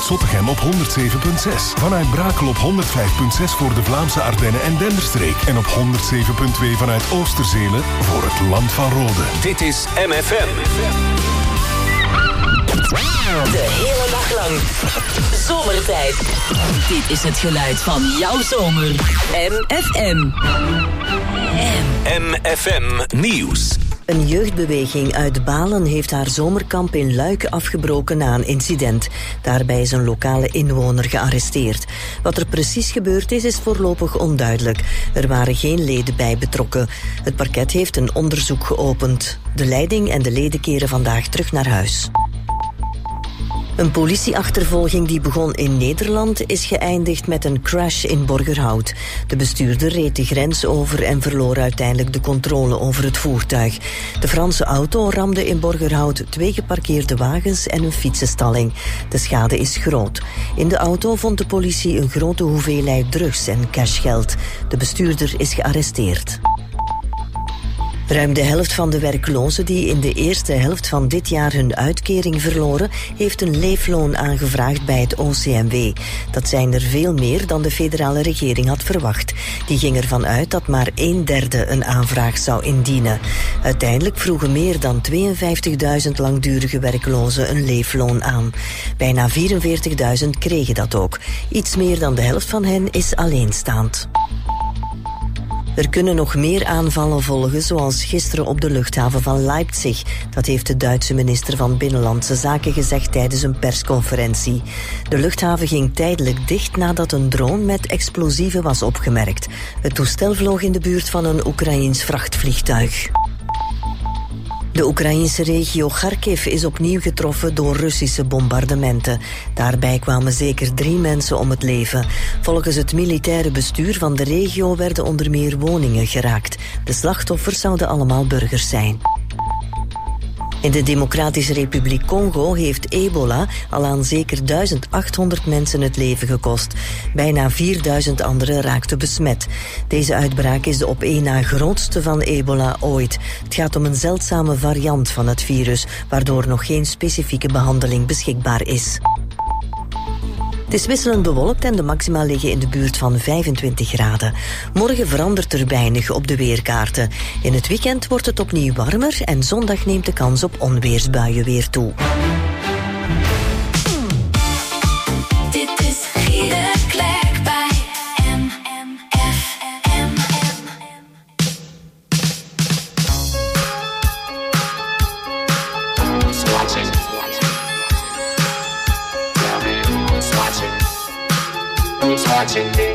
Zottegem op 107.6. Vanuit Brakel op 105.6 voor de Vlaamse Ardennen en Denderstreek. En op 107.2 vanuit Oosterzele voor het Land van Rode. Dit is MFM. De hele dag lang. Zomertijd. Dit is het geluid van jouw zomer. MFM. MFM Nieuws. Een jeugdbeweging uit Balen heeft haar zomerkamp in Luik afgebroken na een incident. Daarbij is een lokale inwoner gearresteerd. Wat er precies gebeurd is voorlopig onduidelijk. Er waren geen leden bij betrokken. Het parket heeft een onderzoek geopend. De leiding en de leden keren vandaag terug naar huis. Een politieachtervolging die begon in Nederland is geëindigd met een crash in Borgerhout. De bestuurder reed de grens over en verloor uiteindelijk de controle over het voertuig. De Franse auto ramde in Borgerhout 2 geparkeerde wagens en een fietsenstalling. De schade is groot. In de auto vond de politie een grote hoeveelheid drugs en cashgeld. De bestuurder is gearresteerd. Ruim de helft van de werklozen die in de eerste helft van dit jaar hun uitkering verloren, heeft een leefloon aangevraagd bij het OCMW. Dat zijn er veel meer dan de federale regering had verwacht. Die ging ervan uit dat maar 1/3 een aanvraag zou indienen. Uiteindelijk vroegen meer dan 52.000 langdurige werklozen een leefloon aan. Bijna 44.000 kregen dat ook. Iets meer dan de helft van hen is alleenstaand. Er kunnen nog meer aanvallen volgen, zoals gisteren op de luchthaven van Leipzig. Dat heeft de Duitse minister van Binnenlandse Zaken gezegd tijdens een persconferentie. De luchthaven ging tijdelijk dicht nadat een drone met explosieven was opgemerkt. Het toestel vloog in de buurt van een Oekraïens vrachtvliegtuig. De Oekraïnse regio Kharkiv is opnieuw getroffen door Russische bombardementen. Daarbij kwamen zeker 3 mensen om het leven. Volgens het militaire bestuur van de regio werden onder meer woningen geraakt. De slachtoffers zouden allemaal burgers zijn. In de Democratische Republiek Congo heeft ebola al aan zeker 1800 mensen het leven gekost. Bijna 4000 anderen raakten besmet. Deze uitbraak is de op één na grootste van ebola ooit. Het gaat om een zeldzame variant van het virus, waardoor nog geen specifieke behandeling beschikbaar is. Het is wisselend bewolkt en de maxima liggen in de buurt van 25 graden. Morgen verandert er weinig op de weerkaarten. In het weekend wordt het opnieuw warmer en zondag neemt de kans op onweersbuien weer toe. Dit is Giede Klerk bij MFM. Who's watching me?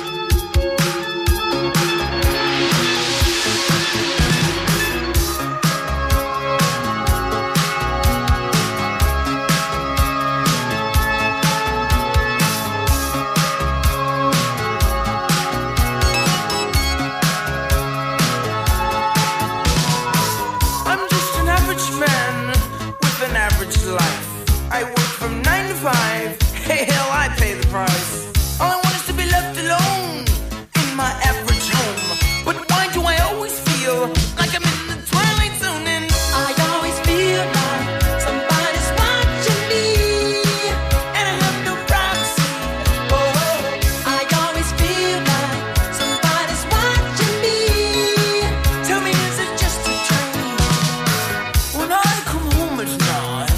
I'm just an average man with an average life. I work from 9 to 5. Hey, hell, I pay the price. All I want is to be left alone in my average home. But why do I always feel like I'm in the twilight zone? And I always feel like somebody's watching me, and I have no privacy. Oh, I always feel like somebody's watching me. Tell me, is it just a dream? When I come home at night,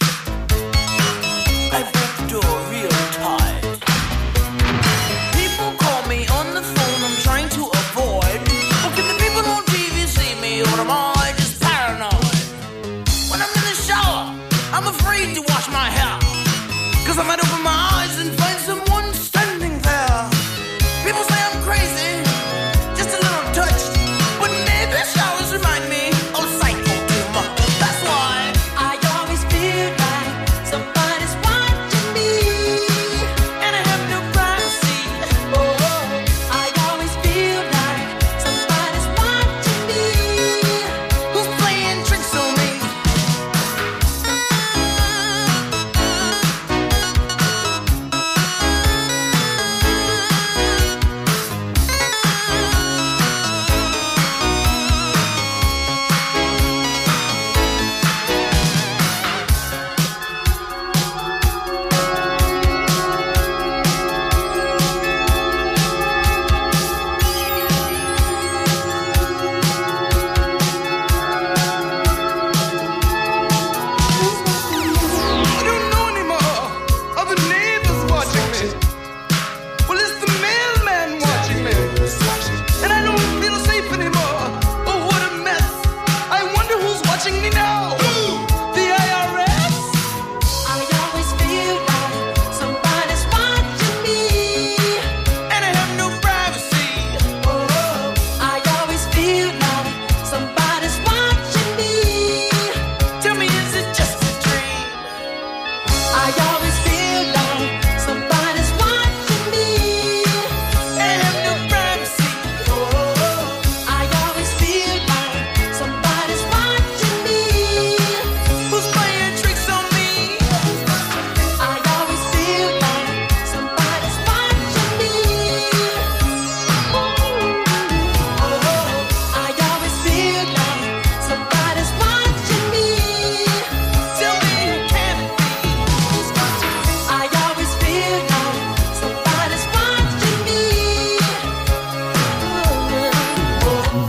I break the door real tight. People call me on the phone, I'm trying to avoid. But can the people on TV see me, or am I just paranoid? When I'm in the shower, I'm afraid to wash my hair, 'cause I might open my eyes and find someone standing there. People say I'm crazy, just a little touched, but maybe showers remind me of psycho too much. That's why I always feel like somebody's watching me, and I have no privacy. Oh, I always feel like somebody's watching me. Who's playing tricks on me?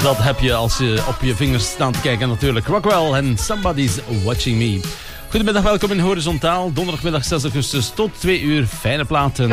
dat heb je als je op je vingers staan te kijken natuurlijk. Rockwell en Somebody's Watching Me. Goedemiddag, welkom in Horizontaal. Donderdagmiddag 6 augustus tot 2 uur. Fijne platen.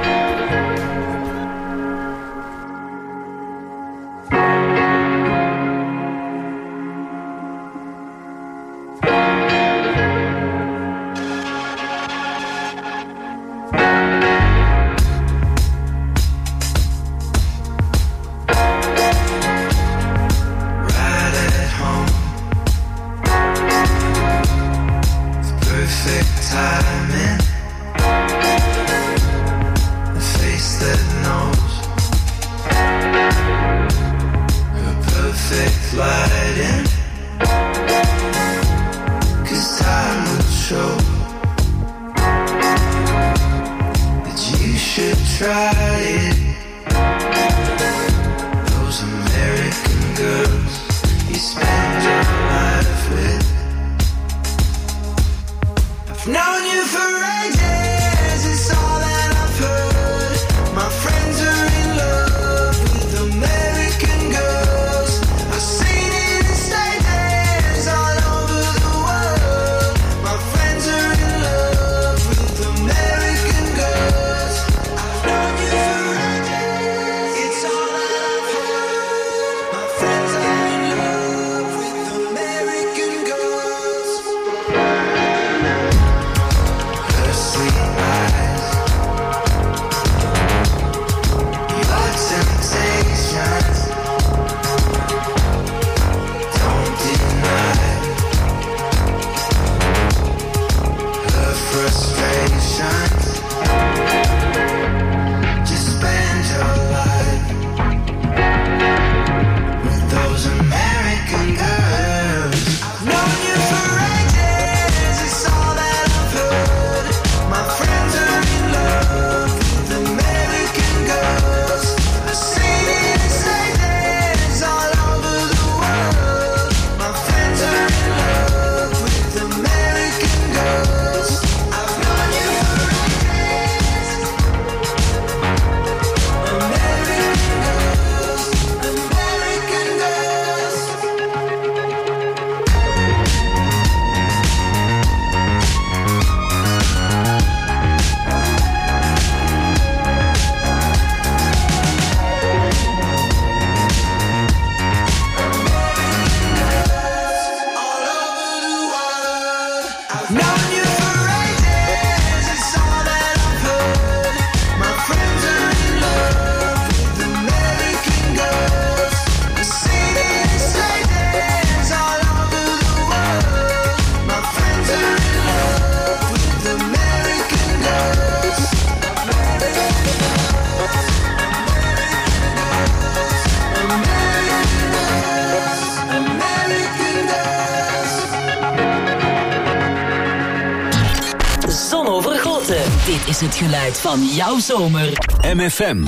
Dit is het geluid van jouw zomer. MFM.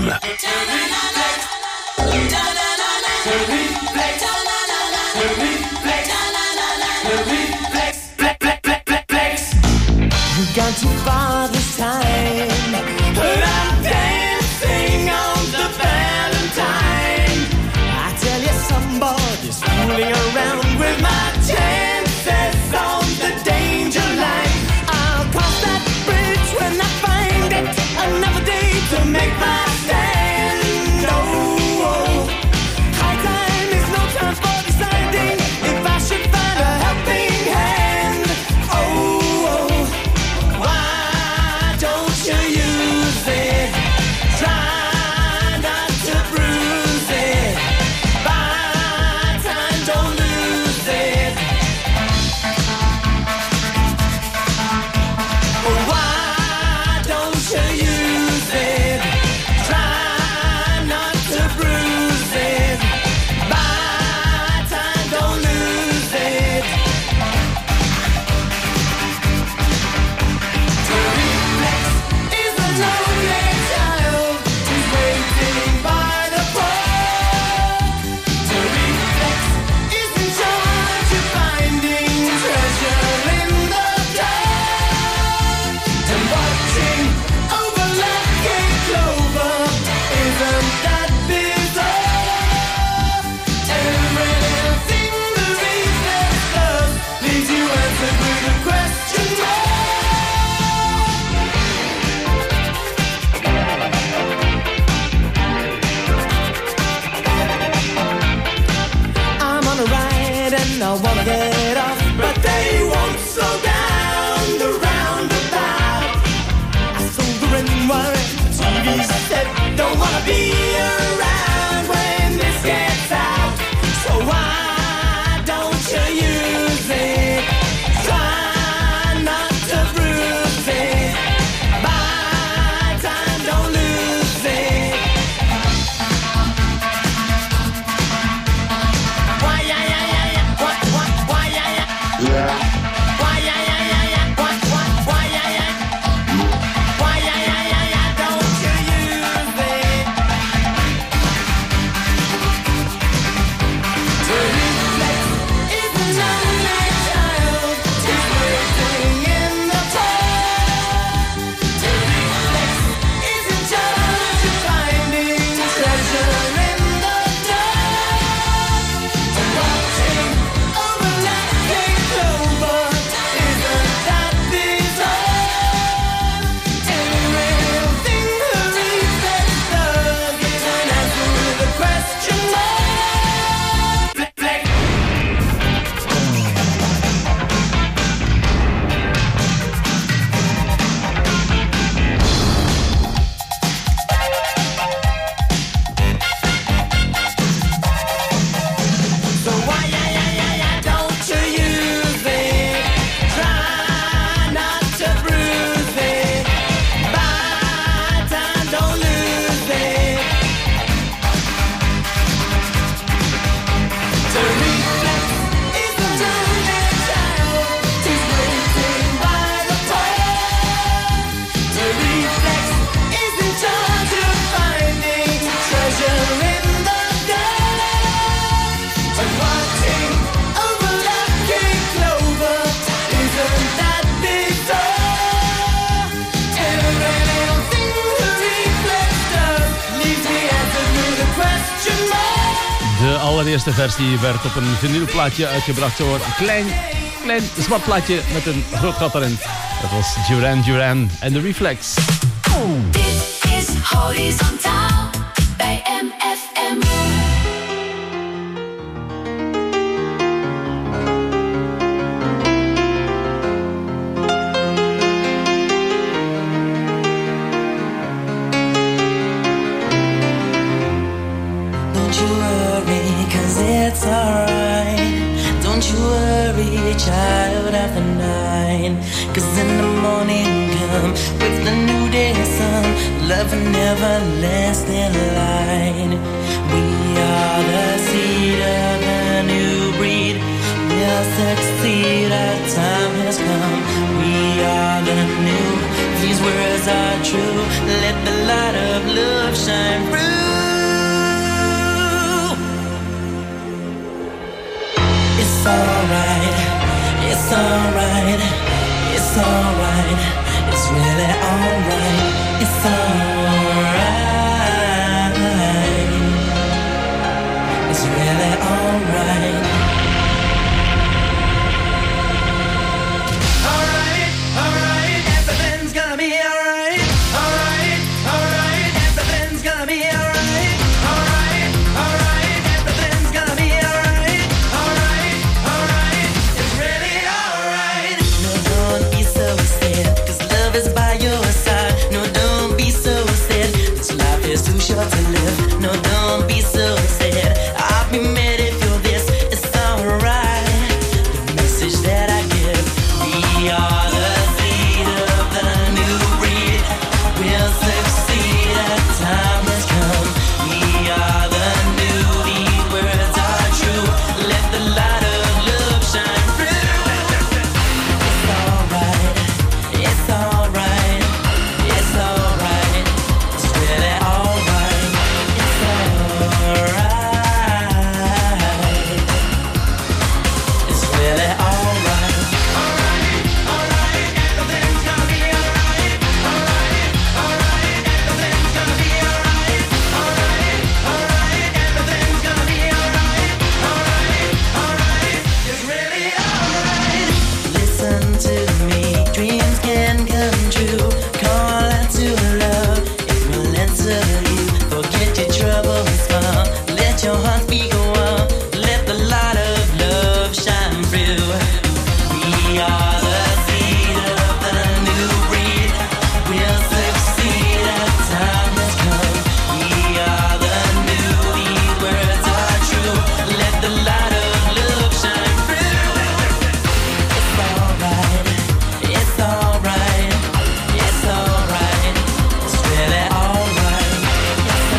We've gone too far this time, but I'm dancing on the Valentine. I tell you, somebody's fooling around with my chances on the danger line. I'll cross that bridge when I find it. Another day to make my stand. Oh, oh. High time is no time for deciding if I should find a helping hand. Oh, oh. Why don't you use it? Try not to bruise it. By time, don't lose. de eerste versie werd op een vinylplaatje uitgebracht. Zo een klein zwart plaatje met een groot gat erin. Dat was Duran Duran en de Reflex. Dit is Horizontaal bij MFM. It's alright, don't you worry, child of the night. 'Cause in the morning come with the new day sun, love and everlasting light. We are the seed of a new breed, we'll succeed, our time has come. We are the new, these words are true, let the light of love shine through. It's alright, it's alright, it's alright, it's really alright, it's alright, it's really alright. Alright, alright, everything's gonna be alright. Alright, alright, everything's gonna be alright. Alright, alright, everything's gonna be alright. Alright, alright, it's really alright. No, don't be so sad, 'cause love is by your side. No, don't be so sad, 'cause life is too short to live. No, don't be so sad, I'll be mad if you're this. It's alright, the message that I give. We are the seed of the new breed, we'll succeed, our time has come. We are the new, these words are true, let the light of love shine through. It's alright, it's alright, it's alright, it's really alright, it's alright, it's really alright. Alright, alright, everything's gonna be alright. Alright, alright, everything's gonna be alright. Alright, alright, everything's gonna be alright. Alright, alright, it's really alright. Listen to me, dreams can come true. Call out to love, it will answer you. Forget your troubles, smile, let your heart speak on. Let the light of love shine through. We are the seed of the new breed, we'll succeed, our time has come. We are the new, these words are true, let the light of love shine through. It's alright, it's alright, it's alright, it's really alright, it's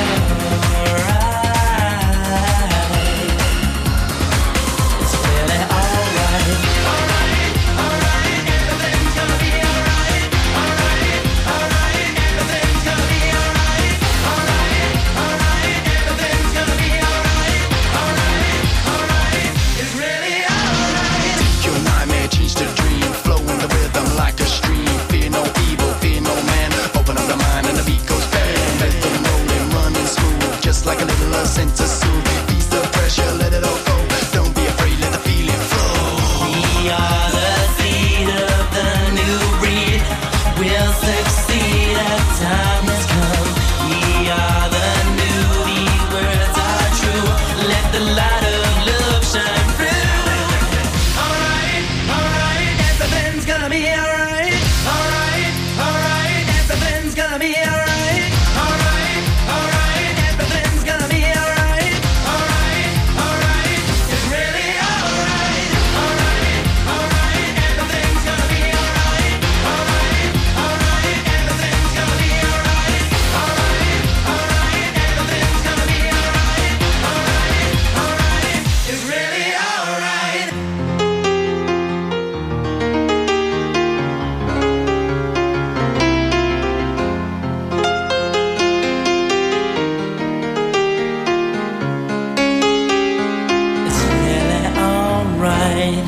alright, it's really alright. Alright, alright, everything's gonna be alright. Alright, alright, everything's gonna be alright. Alright, alright, everything's gonna be alright. Alright, alright, it's really alright. Your nightmare changed to dream, flowing the rhythm like a stream. Fear no evil, fear no man. Open up the mind and the beat goes bang. Let them roll and run and smooth, just like a little scent to soothe. Ease the pressure, let it all go. Don't be afraid, let the feeling flow. We are the seed of the new breed, we'll succeed, our time has come. We are the new, these words are true, let the light of love shine through. Alright, alright, everything's gonna be alright. Alright, alright, everything's gonna be alright. Alright, alright, everything's gonna be alright. Alright, alright, it's really alright. Alright, alright, everything's gonna be alright. Alright, alright, everything's gonna be alright. Alright, alright, everything's gonna be alright. Alright, alright, it's really alright. It's really alright.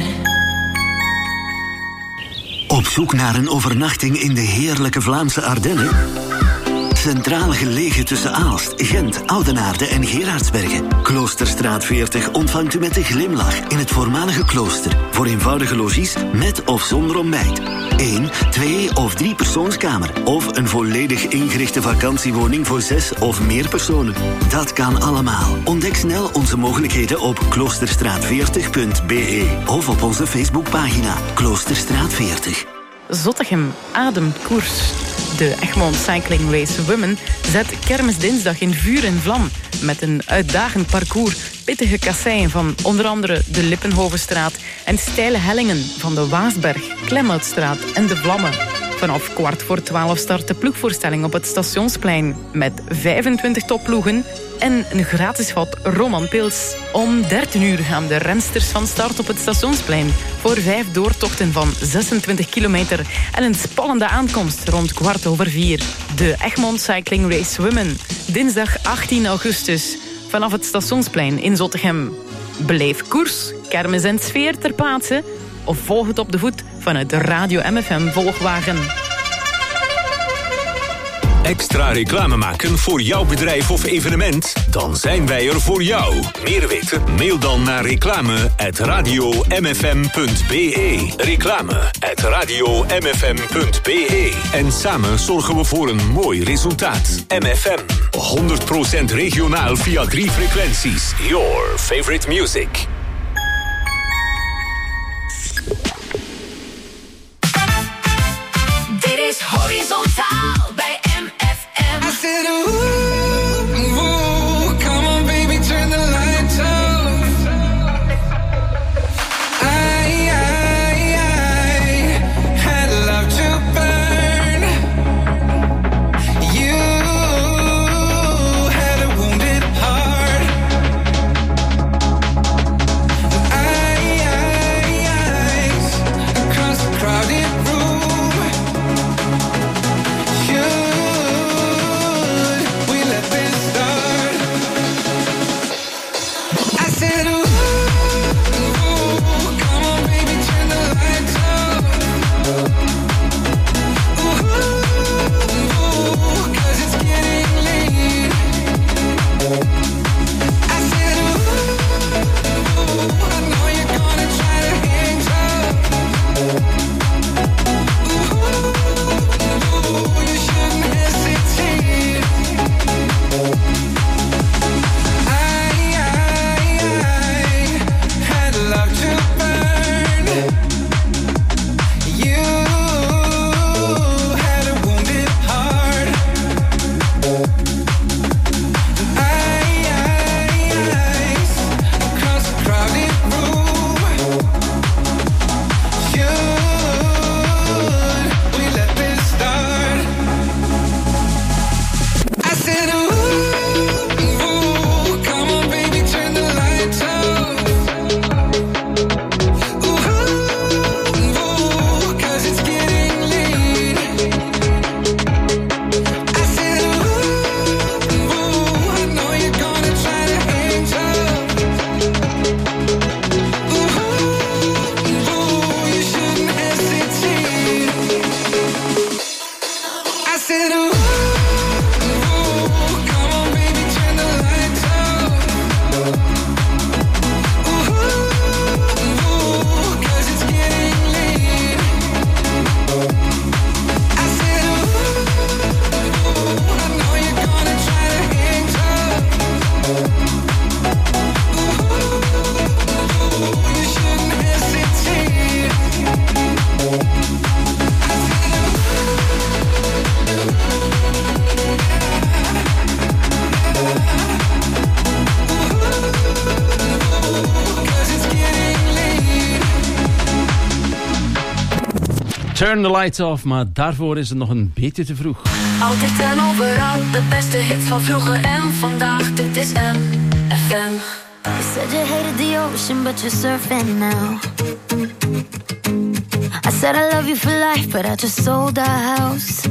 Op zoek naar een overnachting in de heerlijke Vlaamse Ardennen? Centraal gelegen tussen Aalst, Gent, Oudenaarde en Gerardsbergen. Kloosterstraat 40 ontvangt u met een glimlach in het voormalige klooster. Voor eenvoudige logies met of zonder ontbijt. 1, 2 of 3 persoonskamer. Of een volledig ingerichte vakantiewoning voor 6 of meer personen. Dat kan allemaal. Ontdek snel onze mogelijkheden op kloosterstraat40.be of op onze Facebookpagina Kloosterstraat 40. Zottegem ademt koers. De Egmond Cycling Race Women zet kermisdinsdag in vuur en vlam. Met een uitdagend parcours, pittige kasseien van onder andere de Lippenhovenstraat en steile hellingen van de Waasberg, Klemhoutstraat en de Vlammen. Vanaf 11:15 start de ploegvoorstelling op het Stationsplein met 25 topploegen en een gratis vat Romanpils. Om 13 uur gaan de rensters van start op het Stationsplein voor 5 doortochten van 26 kilometer en een spannende aankomst rond 4:15. De Egmond Cycling Race Women, dinsdag 18 augustus, vanaf het Stationsplein in Zottegem. Beleef koers, kermis en sfeer ter plaatse of volg het op de voet vanuit de Radio MFM Volgwagen. Extra reclame maken voor jouw bedrijf of evenement? Dan zijn wij er voor jou. Meer weten? Mail dan naar reclame@radiomfm.be. Reclame@radiomfm.be. En samen zorgen we voor een mooi resultaat. MFM. 100% regionaal via 3 frequenties. Your favorite music. Dit is Horizontaal bij MFM. I said, ooh, ooh, come on baby, turn the lights off. I had love to burn. You had a wounded heart. Eyes across the crowded room. Turn the lights off, maar daarvoor is het nog een beetje te vroeg. Altijd en overal, de beste hits van vroeger en vandaag. Dit is MFM. You said you hated the ocean, but you're surfing now. I said I love you for life, but I just sold our house.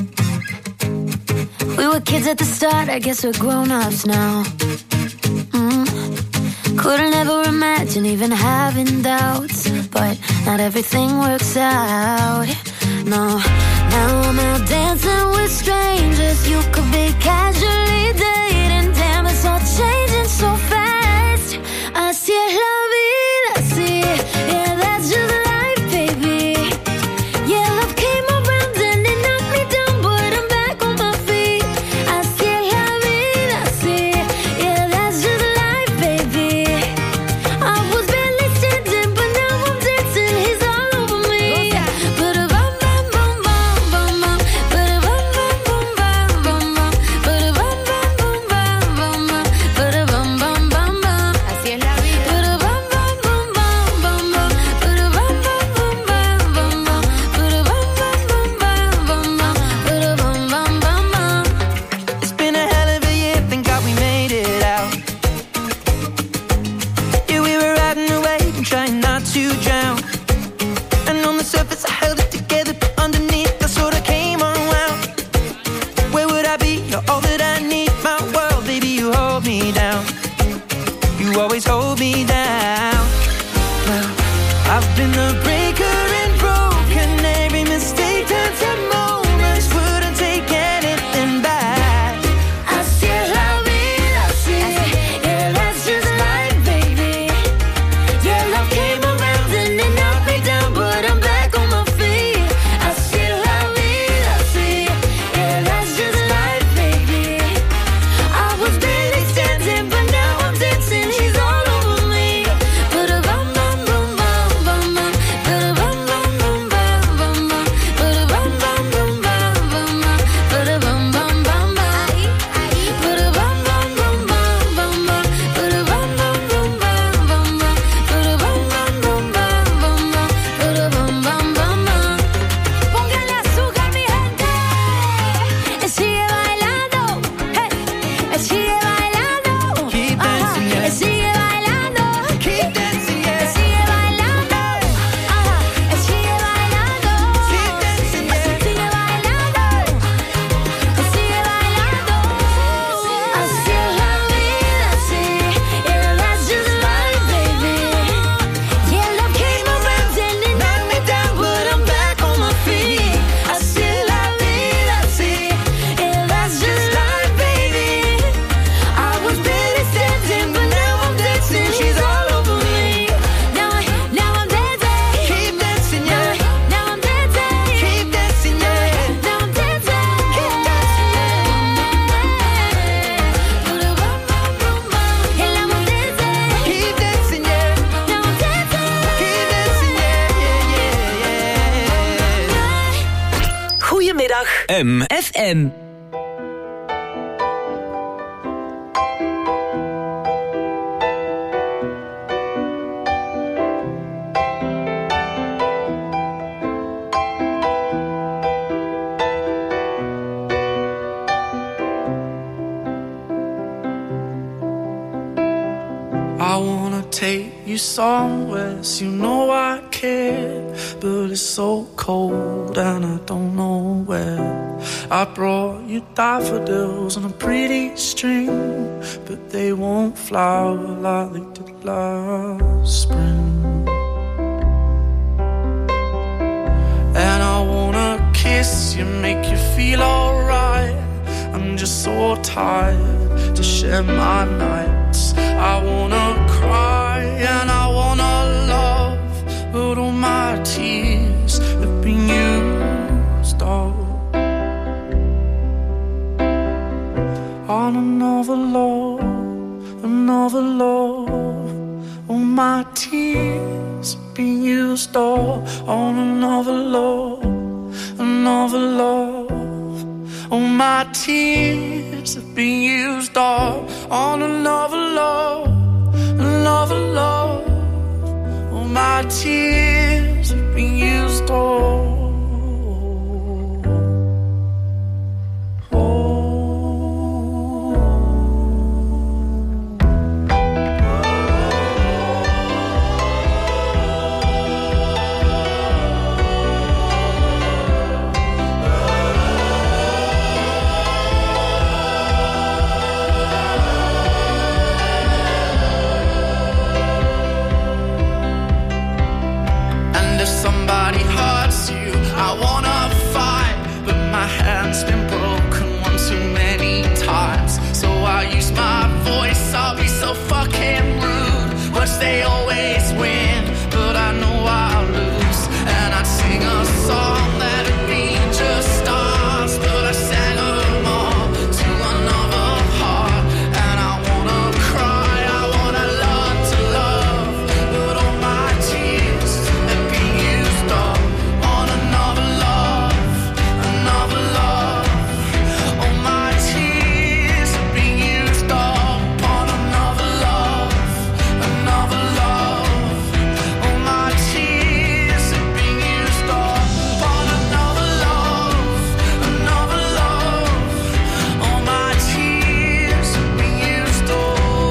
We were kids at the start, I guess we're grown-ups now. Couldn't ever imagine even having doubts, but not everything works out. No, now I'm out dancing with strangers. You could Jam FM. I wanna take you somewhere, so you know I care, but it's so cold and I don't know where. I brought you daffodils on a pretty string, but they won't flower like they did last spring. And I wanna kiss you, make you feel alright. I'm just so tired to share my nights. I wanna cry and I wanna love, but all my tears have been used up on another love, another love. All my tears have been used up on another love, another love. All my tears have been used up on another love, another love. All my tears have been used up. They always win, but I know I'll lose. And I'd sing a song that'd be just stars, but I sang them all to another heart. And I wanna cry, I wanna learn to love, but all my tears have been used up on another love, another love. All my tears have been used up on another love, another love. All my tears have been used up on another love, another love. All my tears have been used up.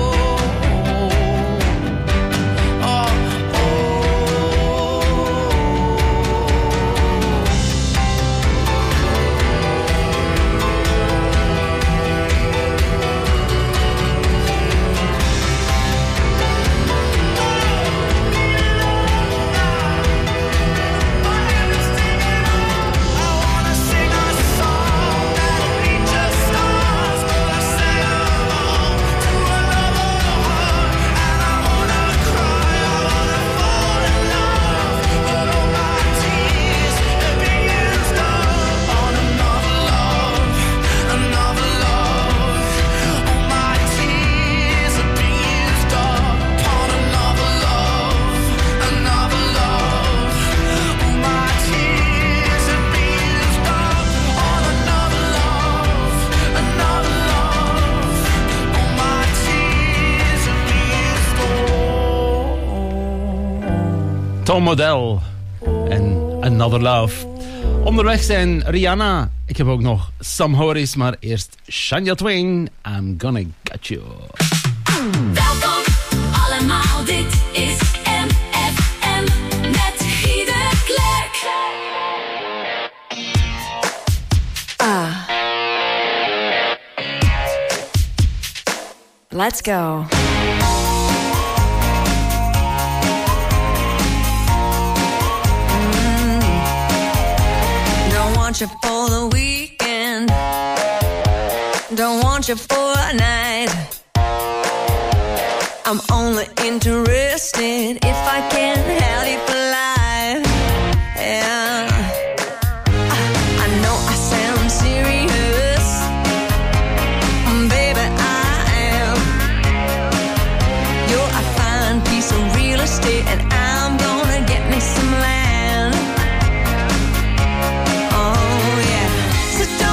Tom Odell en Another Love. Onderweg zijn Rihanna. Ik heb ook nog Sam Horis, maar eerst Shania Twain. I'm gonna get you. Welkom allemaal, dit is MFM met Guy de Klerk. Let's go. Don't want you for the weekend. Don't want you for a night. I'm only interested if I can have you for life. Yeah. I know I sound serious, baby, I am. You're a fine piece of real estate, and I'm gonna get me some land. Oh yeah. So don't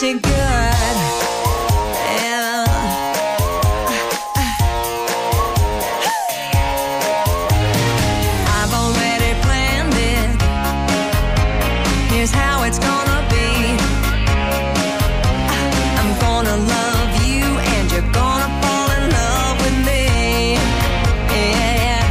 you good. Yeah. I've already planned it. Here's how it's gonna be. I'm gonna love you and you're gonna fall in love with me. Yeah.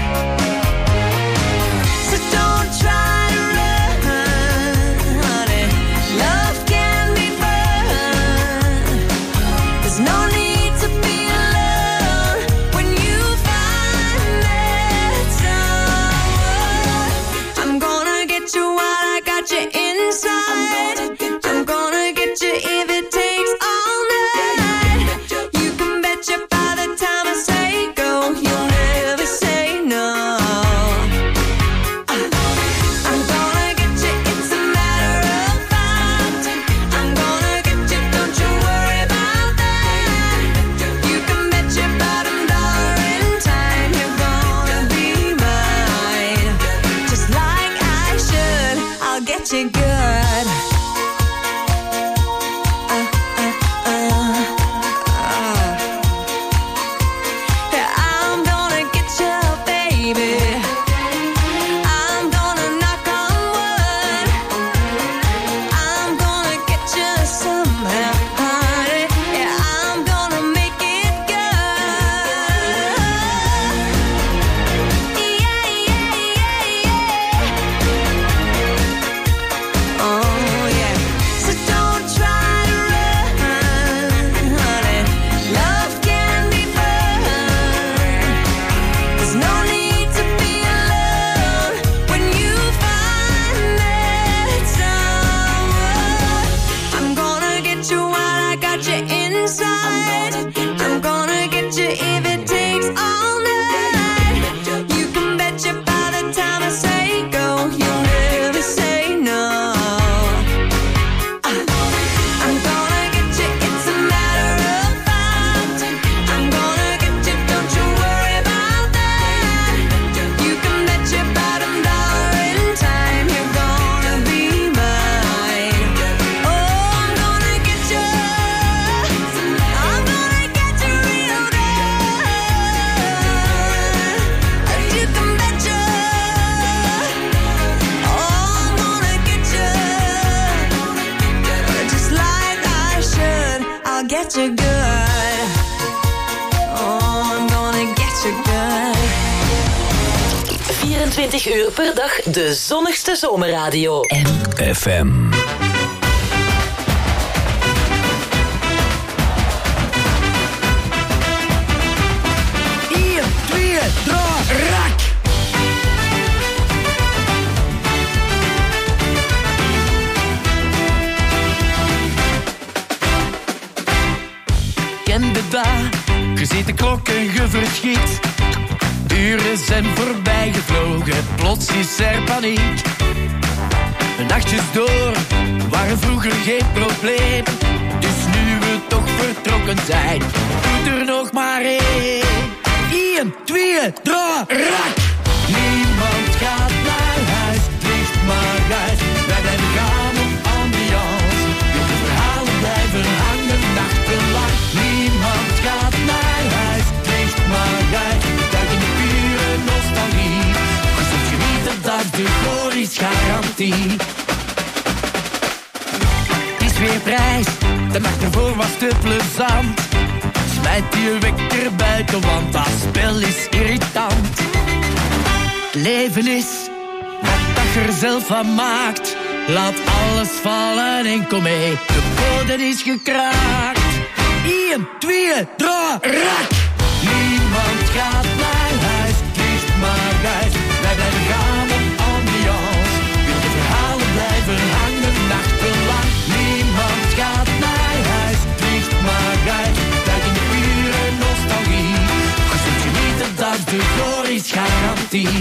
So don't try to run, honey. Love can be fun. There's no need to be alone when you find that someone. I'm gonna get you while I got you inside. I'm gonna get you if it takes all night. You can bet you by the time I say go, you'll never say no. I'm gonna get you, it's a matter of fact. I'm gonna get you, don't you worry about that. You can bet your bottom dollar in time you're gonna be mine. Just like I should, I'll get you good. I'm gonna get you, baby. I'm gonna knock on wood. I'm gonna get you somehow, honey. Yeah, I'm gonna make it good. Yeah, yeah, yeah, yeah. Oh, yeah. So don't try to run, honey. Love can be fun. There's no need to be alone when you find that someone. I'm gonna get you while I got you inside. I'm gonna get you if it takes all night. You can bet you by the time I say go, you'll never say no. I'm gonna get you, it's a matter of fact. I'm gonna get you, don't you worry about that. You can bet your bottom dollar in time you're gonna be mine. Oh, I'm gonna get you. I'm gonna get you real good. You can bet you. Oh, I'm gonna get you. Just like I should, I'll get you good. Oh, I'm gonna get you good. 24 uur per dag de zonnigste zomerradio. FM. Eén, twee, drie, rak! Ken de dag, je ziet de klok en je verschiet. Uren zijn voorbij gevlogen, plots is er paniek. Nachtjes door, waren vroeger geen probleem. Dus nu we toch vertrokken zijn, moet er nog maar één. 1, 2, 3, rak! Niemand gaat naar huis, het licht maar uit. Wij blijven gaan op ambiance. De verhalen blijven hangen nachtenlang. Niemand gaat naar huis, het licht maar uit. Duik in de pure nostalgie. Je zult genieten, dat de glorie garantie. Het is weer prijs, de nacht ervoor was te plezant. Smijt je wekker buiten, want dat spel is irritant. Leven is wat je er zelf van maakt. Laat alles vallen en kom mee, de code is gekraakt. 1, 2, 3, rak! Niemand gaat naar huis, het licht maar uit. Wij blijven gaan op ambiance. Wilde verhalen blijven hangen nachtenlang. Niemand gaat naar huis, het licht maar uit. Duik in de pure nostalgie. Je zult genieten, dat de glorie is garantie.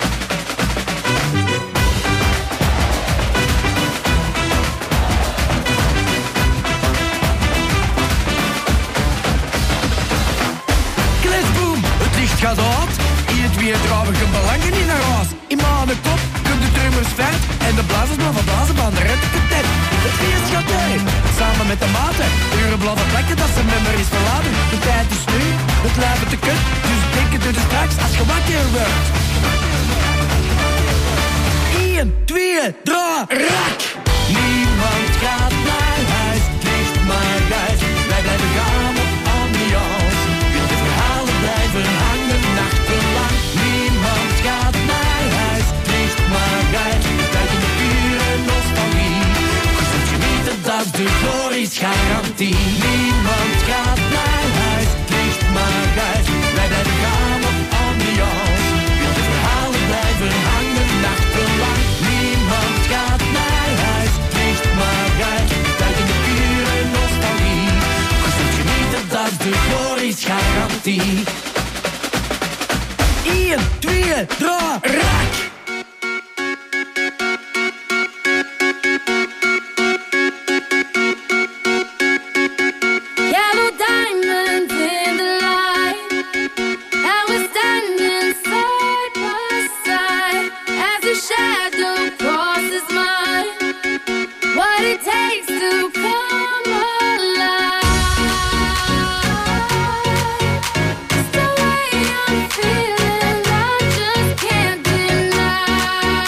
Gaat uit, in het weer draven geen belangen in naar huis. In mijn kop komt de drummers vet en de blazers maar van blazen van de red de tent. Het feest gaat uit, samen met de maten. Uren bladden plekken dat ze met me is verlaten. De tijd is nu, het lijven te kut. Dus denken doe er straks als je wakker wordt. 1, 2, 3, rak! Niemand gaat naar huis, het ligt maar uit. Wij blijven gaan op ambiance. De verhalen blijven hangen nachtenlang. Niemand gaat naar huis, het ligt maar uit. Buiten de pure nostalgie. Je zult genieten, dat is de glorisch garantie. Niemand gaat naar huis, het ligt maar uit. Wij blijven gaan op ambiance. De verhalen blijven hangen nachtenlang. Niemand gaat naar huis, het ligt maar uit. Buiten de pure nostalgie. Je zult genieten, dat is de glorisch garantie. 1, 2, 3, raak! Yellow diamonds in the light, and we're standing side by side as a shadow crosses mine. What it takes to come alive. It's the way I'm feeling, I just can't deny.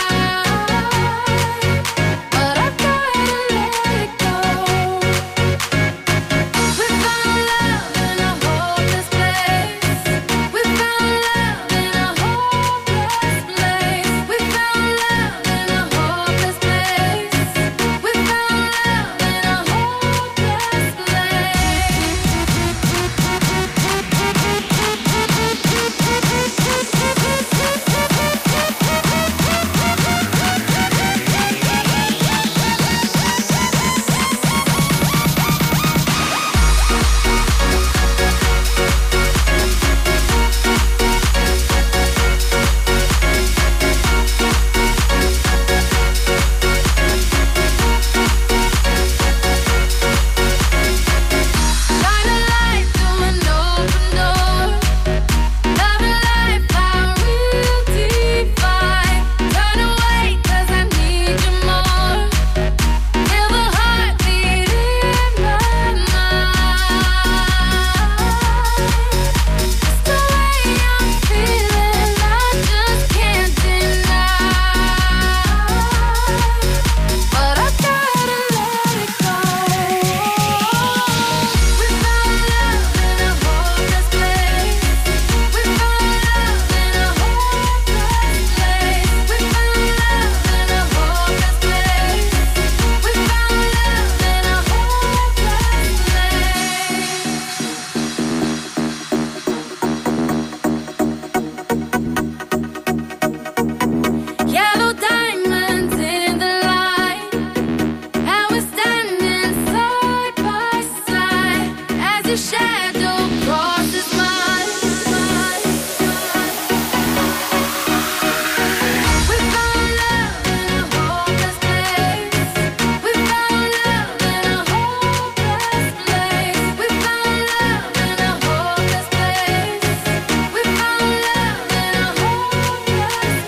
But I gotta let it go. We found love in a hopeless place. We found love in a hopeless place. We found love in a hopeless place. We found love in a hopeless shine a light through an open door. Love and life, our real divide. Turn away 'cause I need you more. Feel the heartbeat in my mind. It's the way I'm feeling, I just can't deny. But I gotta let it go. We found love in a hopeless place. We found love in a hopeless place. We found love in a hopeless place. We found love in a hopeless place. Yellow diamonds in the light, and we're standing side by side as a shadow crosses mine. We found love in a hopeless place. We found love in a hopeless place. We found love in a hopeless place. We found love in a hopeless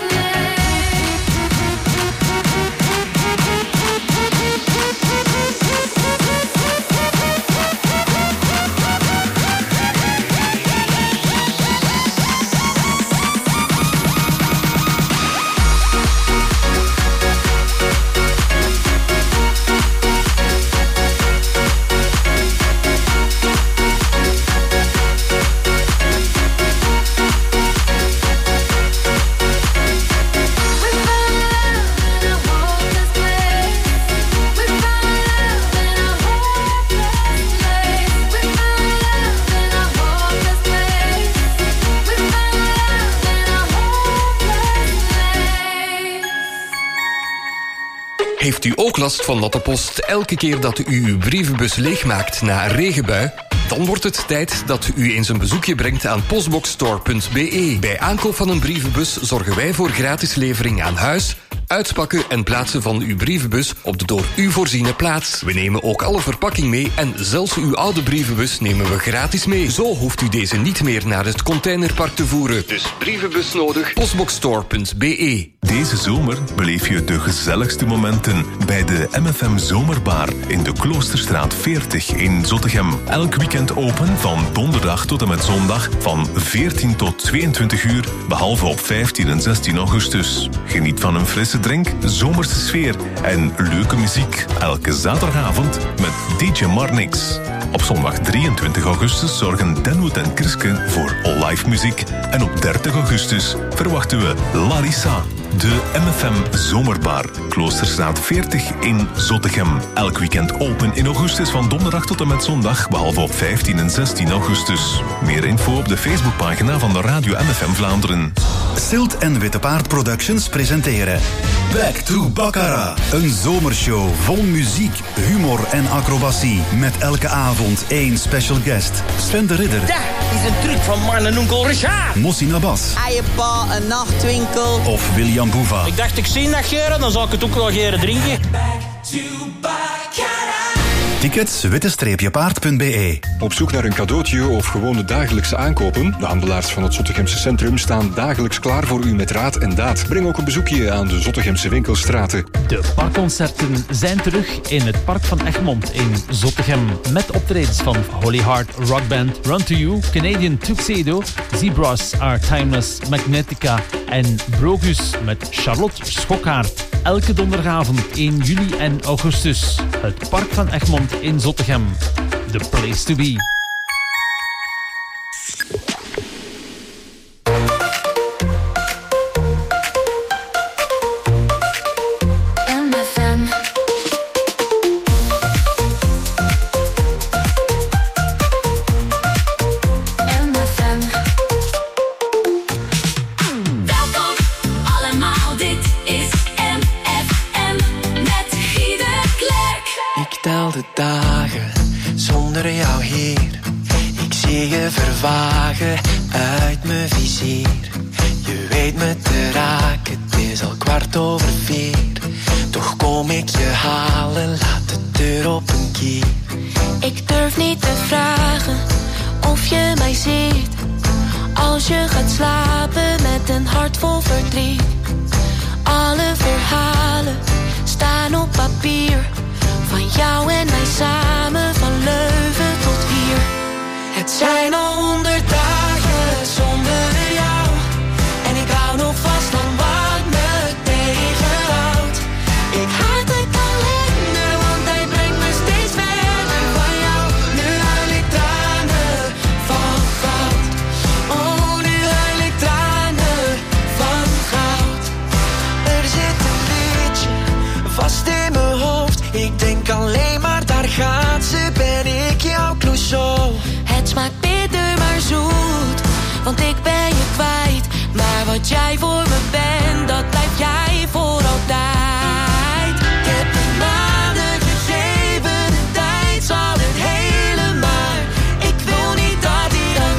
Heeft u ook last van natte post elke keer dat u uw brievenbus leegmaakt na een regenbui? Dan wordt het tijd dat u eens een bezoekje brengt aan postboxstore.be. Bij aankoop van een brievenbus zorgen wij voor gratis levering aan huis, Uitpakken en plaatsen van uw brievenbus op de door u voorziene plaats. We nemen ook alle verpakking mee en zelfs uw oude brievenbus nemen we gratis mee. Zo hoeft u deze niet meer naar het containerpark te voeren. Dus brievenbus nodig, postboxstore.be. Deze zomer beleef je de gezelligste momenten bij de MFM Zomerbar in de Kloosterstraat 40 in Zottegem. Elk weekend open van donderdag tot en met zondag van 14 tot 22 uur, behalve op 15 en 16 augustus. Geniet van een frisse drink, zomerse sfeer en leuke muziek. Elke zaterdagavond met DJ Marnix. Op zondag 23 augustus zorgen Denwood en Kriske voor live muziek. En op 30 augustus verwachten we Larissa. De MFM Zomerbar, Kloosterstraat 40 in Zottegem. Elk weekend open in augustus van donderdag tot en met zondag, behalve op 15 en 16 augustus. Meer info op de Facebookpagina van de Radio MFM Vlaanderen. Silt en Witte Paard Productions presenteren Back to Baccarat. Een zomershow vol muziek, humor en acrobatie. Met elke avond één special guest. Sven de Ridder. Dat is een truc van man en onkel Richard. Mossi Nabas. Eiepa, een nachtwinkel. Of William Boeva. Ik dacht, ik zie dat geren, dan zal ik het ook wel geren drinken. Tickets witte-paard.be. Op zoek naar een cadeautje of gewone dagelijkse aankopen? De handelaars van het Zottegemse centrum staan dagelijks klaar voor u met raad en daad. Breng ook een bezoekje aan de Zottegemse winkelstraten. De parkconcerten zijn terug in het Park van Egmond in Zottegem. Met optredens van Holy Heart Rock Band, Run to You, Canadian Tuxedo, Zebras Are Timeless, Magnetica en Brogus met Charlotte Schokhaert. Elke donderdagavond 1 juli en augustus. Het Park van Egmond in Zottegem. The place to be. Dagen zonder jou hier. Ik zie je vervagen uit mijn vizier. Je weet me te raken, het is al 4:15. Toch kom ik je halen, laat de deur op een kier. Ik durf niet te vragen of je mij ziet. Als je gaat slapen met een hart vol verdriet. Alle verhalen staan op papier. Van jou en mij samen, van Leuven tot hier. Het zijn al 100 dagen zonder jou. En ik hou nog vast aan wat me tegenhoudt. Ik haat de kalender, want hij brengt me steeds verder van jou. Nu huil ik tranen van goud. Oh, nu huil ik tranen van goud. Er zit een liedje vast in mijn hoofd. Ik denk alleen maar, daar gaat ze, ben ik jouw Clouseau. Het smaakt bitter maar zoet, want ik ben je kwijt. Maar wat jij voor me bent, dat blijf jij voor altijd. Ik heb de maanden gegeven, de tijd zal het hele maar. Ik wil niet dat hij dat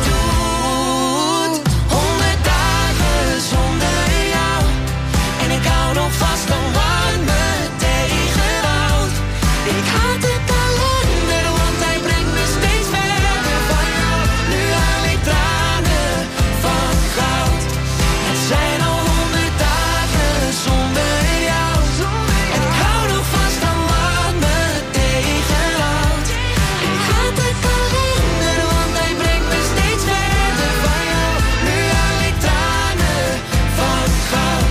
doet. 100 dagen zonder jou. En ik hou nog vast aan wat me tegenhoudt. Ik haat de kalender, want hij brengt me steeds verder van jou. Nu huil ik tranen van goud. Het zijn al 100 dagen zonder jou. En ik hou nog vast aan wat me tegenhoudt. Ik haat de kalender, want hij brengt me steeds verder van jou. Nu huil ik tranen van goud.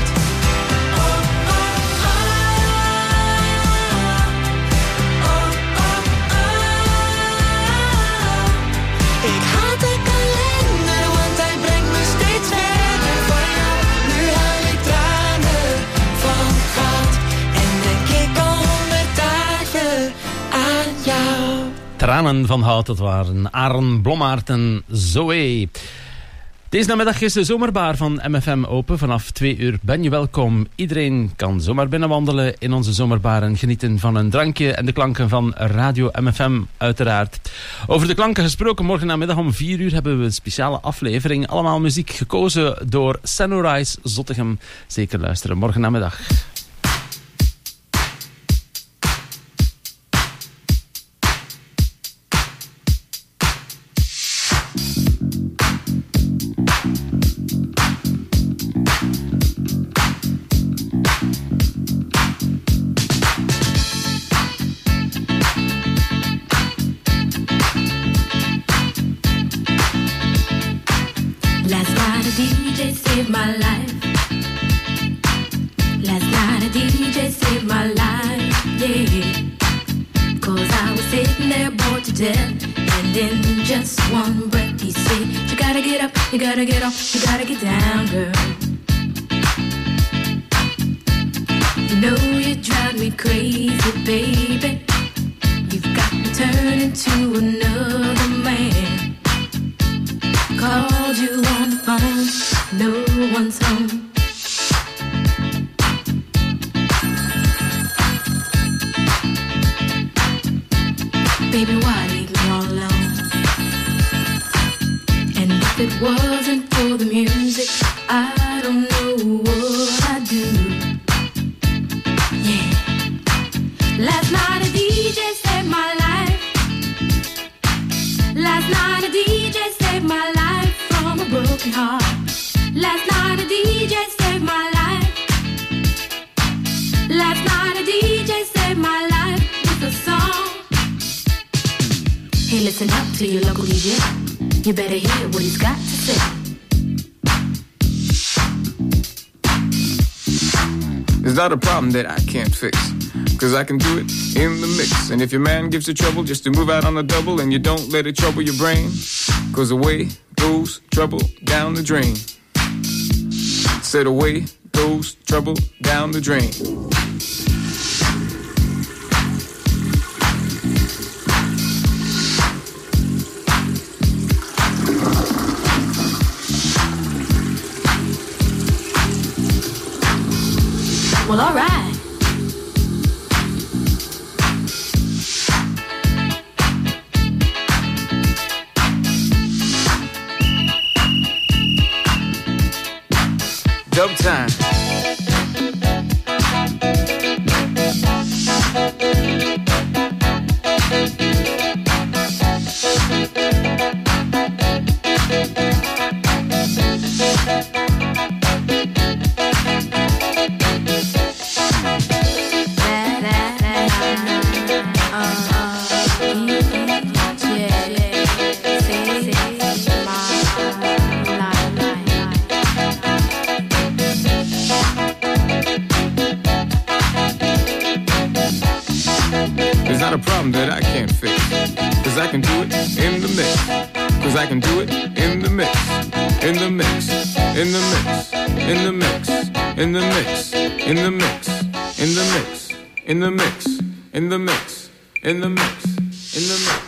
Ik haat de kalender, want hij brengt me steeds verder van jou. Nu huil ik tranen van goud. En denk ik al 100 dagen aan jou. Tranen van hout, dat waren Aaron Blommaert en Zoe. Deze namiddag is de zomerbar van MFM open. Vanaf 2 uur ben je welkom. Iedereen kan zomaar binnenwandelen in onze zomerbar en genieten van een drankje en de klanken van Radio MFM uiteraard. Over de klanken gesproken, morgen namiddag om 4 uur hebben we een speciale aflevering. Allemaal muziek gekozen door Sanurais Zottegem. Zeker luisteren morgen namiddag. DJ saved my life. Last night a DJ saved my life, yeah. 'Cause I was sitting there bored to death, and in just one breath he said, you gotta get up, you gotta get off, you gotta get down, girl. You know you drive me crazy, baby. You've got me turning to another man. Called you on the phone, no one's home. Baby, why leave me all alone? And if it wasn't for the music, I don't know what I'd do. Yeah. Last night a DJ saved my life. Last night a DJ saved my life from a broken heart. Last night a DJ saved my life. Last night a DJ saved my life with a song. Hey, listen up to your local DJ. You better hear what he's got to say. It's not a problem that I can't fix, 'cause I can do it in the mix. And if your man gives you trouble, just to move out on the double, and you don't let it trouble your brain, 'cause away goes trouble down the drain. Said away goes trouble down the drain. Well, all right. Dub time. There's not a problem that I can't fix, 'cause I can do it in the mix. 'Cause I can do it in the mix. In the mix. In the mix. In the mix. In the mix. In the mix. In the mix. In the mix. In the mix. In the mix. In the mix.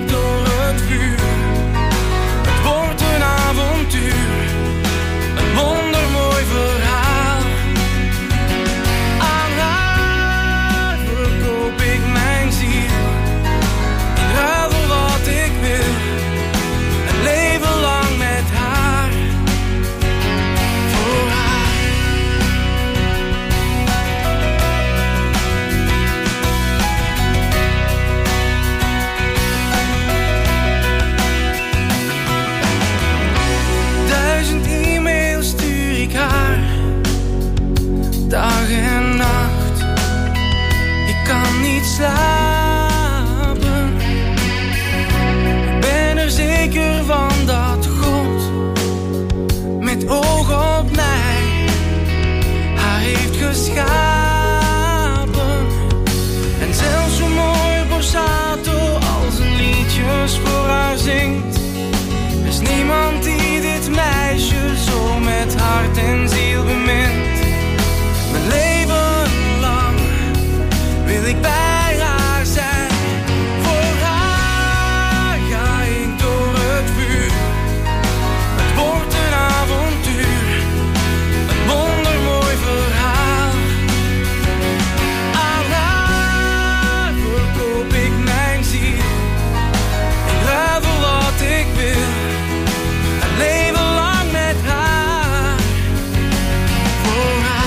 Een geschapen. En zelfs zo mooi Borsato als een liedjes voor haar zingt, is niemand die dit meisje zo met hart en ziel bemint. Mijn leven lang wil ik bij haar zijn. Voor haar ga ik door het vuur. Het wordt een avontuur, een wondermooi verhaal. Aan haar verkoop ik mijn ziel. Ik ruil voor wat ik wil. Een leven lang met haar. Voor haar.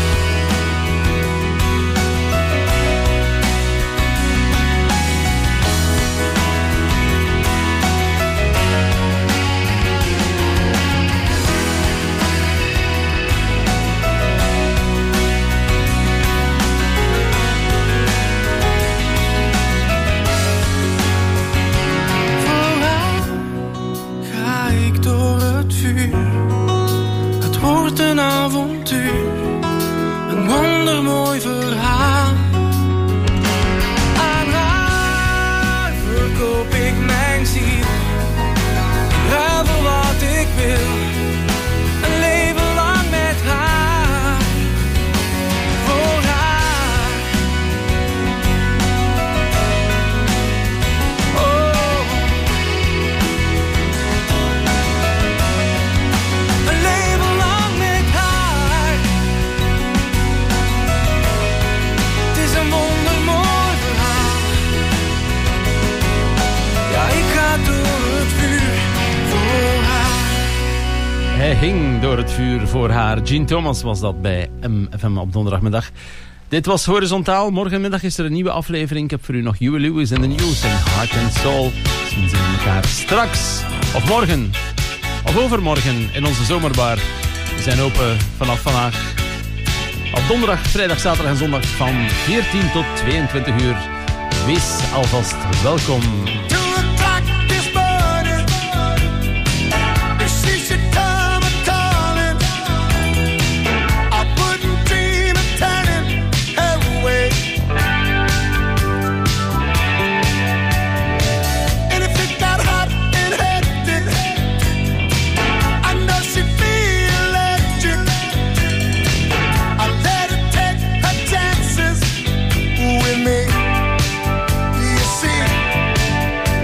Voor haar ga ik door het vuur. Het wordt een avontuur, een wondermooi verhaal. Aan haar verkoop ik mijn ziel. Ik ruil voor wat ik wil. Een leven lang met haar. Voor haar. Oh. Een leven lang met haar. Het is een wondermooi verhaal. Ja, ik ga door het vuur voor haar. Hij hing door het vuur voor haar. Gene Thomas was dat bij MFM op donderdagmiddag. Dit was Horizontaal. Morgenmiddag is er een nieuwe aflevering. Ik heb voor u nog Huey Lewis in the News en Heart and Soul. Misschien zien we elkaar straks, of morgen, of overmorgen in onze zomerbar. We zijn open vanaf vandaag. Op donderdag, vrijdag, zaterdag en zondag van 14 tot 22 uur. Wees alvast welkom. With me, you see.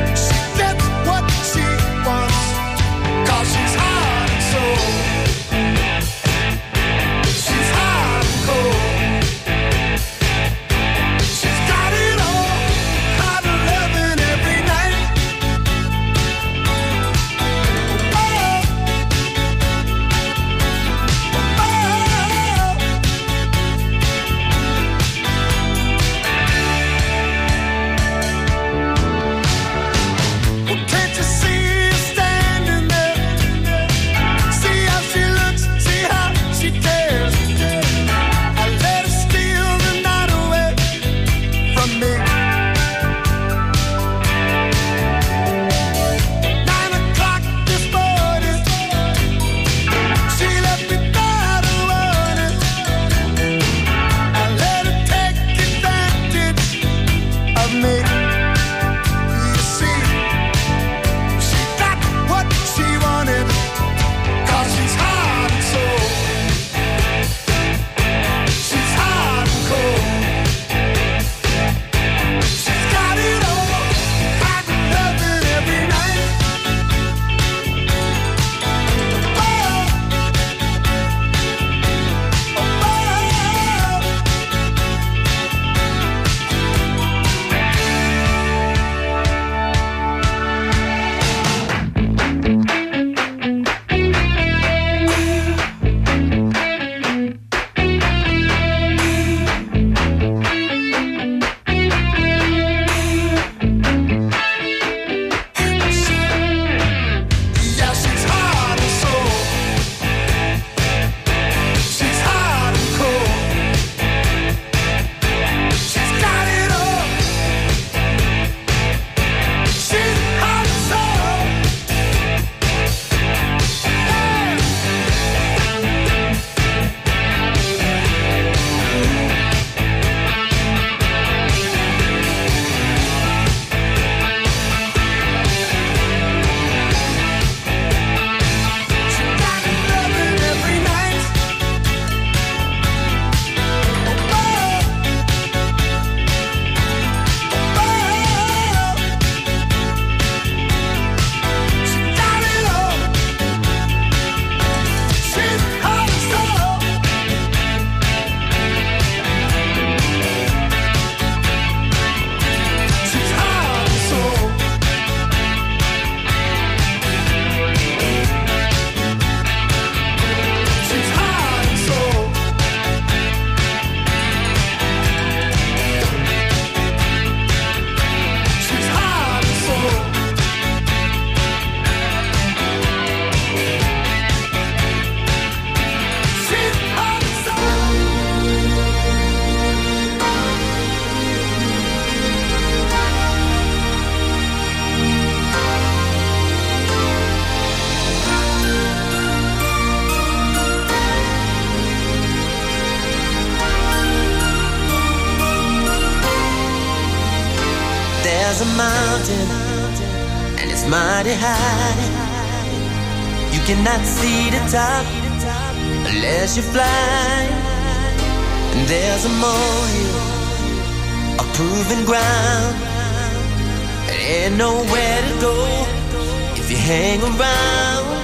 There's a mountain, and it's mighty high. You cannot see the top unless you fly. And there's a molehill, a proven ground. There ain't nowhere to go if you hang around.